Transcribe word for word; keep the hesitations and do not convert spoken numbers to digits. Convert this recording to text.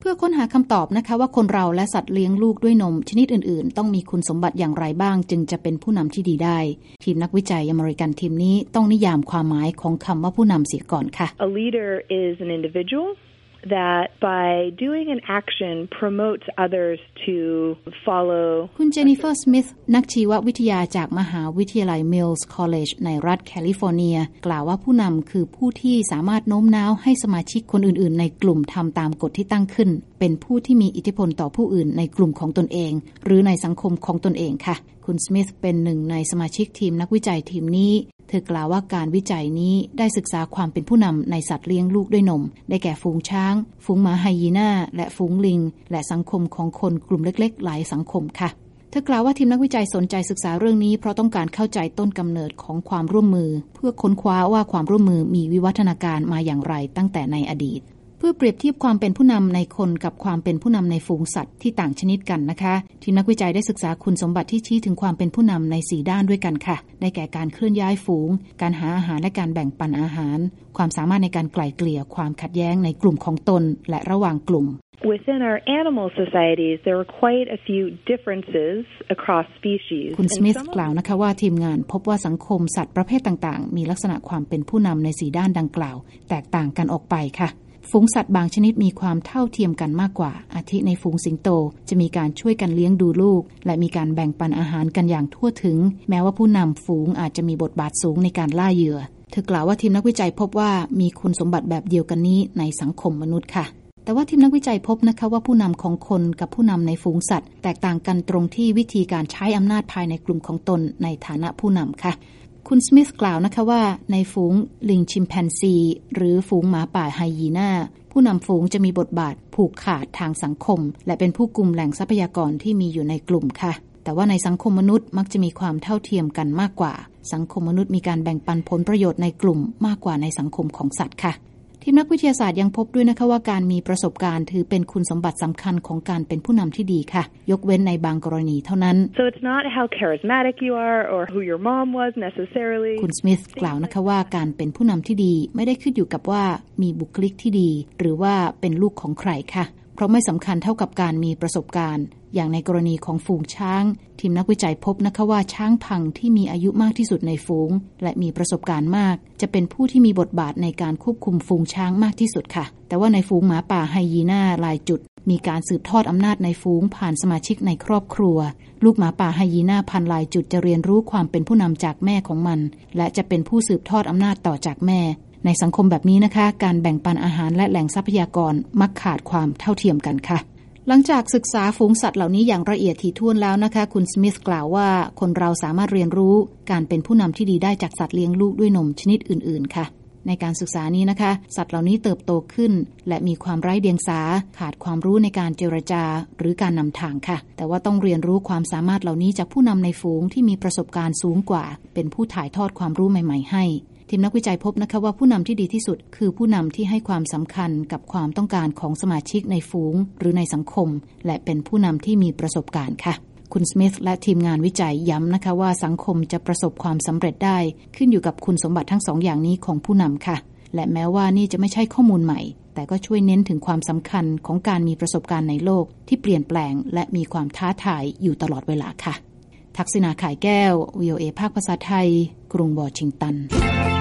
พื่อค้นหาคำตอบนะคะว่าคนเราและสัตว์เลี้ยงลูกด้วยนมชนิดอื่นๆต้องมีคุณสมบัติอย่างไรบ้างจึงจะเป็นผู้นำที่ดีได้ทีมนักวิจัยอเมริกันทีมนี้ต้องนิยามความหมายของคำว่าผู้นำเสียก่อนค่ะ A leader is an individual that by doing an action promotes others to follow คุณเจนนิเฟอร์สมิธนักชีววิทยาจากมหาวิทยาลัย Mills College ในรัฐแคลิฟอร์เนียกล่าวว่าผู้นำคือผู้ที่สามารถโน้มน้าวให้สมาชิกคนอื่นๆในกลุ่มทำตามกฎที่ตั้งขึ้นเป็นผู้ที่มีอิทธิพลต่อผู้อื่นในกลุ่มของตนเองหรือในสังคมของตนเองค่ะคุณสมิธเป็นหนึ่งในสมาชิกทีมนักวิจัยทีมนี้เธอกล่าวว่าการวิจัยนี้ได้ศึกษาความเป็นผู้นำในสัตว์เลี้ยงลูกด้วยนมได้แก่ฝูงช้างฝูงหมาไฮยีน่าและฝูงลิงและสังคมของคนกลุ่มเล็กๆหลายสังคมค่ะเธอกล่าวว่าทีมนักวิจัยสนใจศึกษาเรื่องนี้เพราะต้องการเข้าใจต้นกำเนิดของความร่วมมือเพื่อค้นคว้าว่าความร่วมมือมีวิวัฒนาการมาอย่างไรตั้งแต่ในอดีตเพื่อเปรียบเทียบความเป็นผู้นำในคนกับความเป็นผู้นำในฝูงสัตว์ที่ต่างชนิดกันนะคะทีมนักวิจัยได้ศึกษาคุณสมบัติที่ชี้ถึงความเป็นผู้นำในสี่ด้านด้วยกันค่ะได้แก่การเคลื่อนย้ายฝูงการหาอาหารและการแบ่งปันอาหารความสามารถในการไกล่เกลี่ยความขัดแย้งในกลุ่มของตนและระหว่างกลุ่ม Within our animal societies, there are quite a few differences across species. คุณสมิธกล่าวนะคะว่าทีมงานพบว่าสังคมสัตว์ประเภทต่างๆมีลักษณะความเป็นผู้นำในสี่ด้านดังกล่าวแตกต่างกันออกไปค่ะฝูงสัตว์บางชนิดมีความเท่าเทียมกันมากกว่าอาทิในฝูงสิงโตจะมีการช่วยกันเลี้ยงดูลูกและมีการแบ่งปันอาหารกันอย่างทั่วถึงแม้ว่าผู้นำฝูงอาจจะมีบทบาทสูงในการล่าเหยื่อเธอกล่าวว่าทีมนักวิจัยพบว่ามีคุณสมบัติแบบเดียวกันนี้ในสังคมมนุษย์ค่ะแต่ว่าทีมนักวิจัยพบนะคะว่าผู้นำของคนกับผู้นำในฝูงสัตว์แตกต่างกันตรงที่วิธีการใช้อำนาจภายในกลุ่มของตนในฐานะผู้นำค่ะคุณสมิธกล่าวนะคะว่าในฝูงลิงชิมแปนซีหรือฝูงหมาป่าไฮยีน่าผู้นำฝูงจะมีบทบาทผูกขาดทางสังคมและเป็นผู้กุมแหล่งทรัพยากรที่มีอยู่ในกลุ่มค่ะแต่ว่าในสังคมมนุษย์มักจะมีความเท่าเทียมกันมากกว่าสังคมมนุษย์มีการแบ่งปันผลประโยชน์ในกลุ่มมากกว่าในสังคมของสัตว์ค่ะทีมนักวิทยาศาสตร์ยังพบด้วยนะคะว่าการมีประสบการณ์ถือเป็นคุณสมบัติสำคัญของการเป็นผู้นำที่ดีค่ะยกเว้นในบางกรณีเท่านั้น So it's not how charismatic you are or who your mom was necessarily คุณสมิธกล่าวนะคะว่าการเป็นผู้นำที่ดีไม่ได้ขึ้นอยู่กับว่ามีบุคลิกที่ดีหรือว่าเป็นลูกของใครค่ะเพราะไม่สำคัญเท่ากับการมีประสบการณ์อย่างในกรณีของฝูงช้างทีมนักวิจัยพบนะคะว่าช้างพังที่มีอายุมากที่สุดในฝูงและมีประสบการณ์มากจะเป็นผู้ที่มีบทบาทในการควบคุมฝูงช้างมากที่สุดค่ะแต่ว่าในฝูงหมาป่าไฮยีน่าหลายจุดมีการสืบทอดอำนาจในฝูงผ่านสมาชิกในครอบครัวลูกหมาป่าไฮยีน่าพันหลายจุดจะเรียนรู้ความเป็นผู้นำจากแม่ของมันและจะเป็นผู้สืบทอดอำนาจต่อจากแม่ในสังคมแบบนี้นะคะการแบ่งปันอาหารและแหล่งทรัพยากรมักขาดความเท่าเทียมกันค่ะหลังจากศึกษาฝูงสัตว์เหล่านี้อย่างละเอียดถี่ถ้วนแล้วนะคะคุณสมิธกล่าวว่าคนเราสามารถเรียนรู้การเป็นผู้นำที่ดีได้จากสัตว์เลี้ยงลูกด้วยนมชนิดอื่นๆค่ะในการศึกษานี้นะคะสัตว์เหล่านี้เติบโตขึ้นและมีความไร้เดียงสาขาดความรู้ในการเจรจาหรือการนำทางค่ะแต่ว่าต้องเรียนรู้ความสามารถเหล่านี้จากผู้นำในฝูงที่มีประสบการณ์สูงกว่าเป็นผู้ถ่ายทอดความรู้ใหม่ๆให้ทีมนักวิจัยพบนะคะว่าผู้นำที่ดีที่สุดคือผู้นำที่ให้ความสำคัญกับความต้องการของสมาชิกในฝูงหรือในสังคมและเป็นผู้นำที่มีประสบการณ์ค่ะคุณสมิธและทีมงานวิจัยย้ำนะคะว่าสังคมจะประสบความสำเร็จได้ขึ้นอยู่กับคุณสมบัติทั้งสองอย่างนี้ของผู้นำค่ะและแม้ว่านี่จะไม่ใช่ข้อมูลใหม่แต่ก็ช่วยเน้นถึงความสำคัญของการมีประสบการณ์ในโลกที่เปลี่ยนแปลงและมีความท้าทายอยู่ตลอดเวลาค่ะทักษิณา ข่ายแก้ว วี โอ เอ ภาคภาษาไทยกรุงวอชิงตัน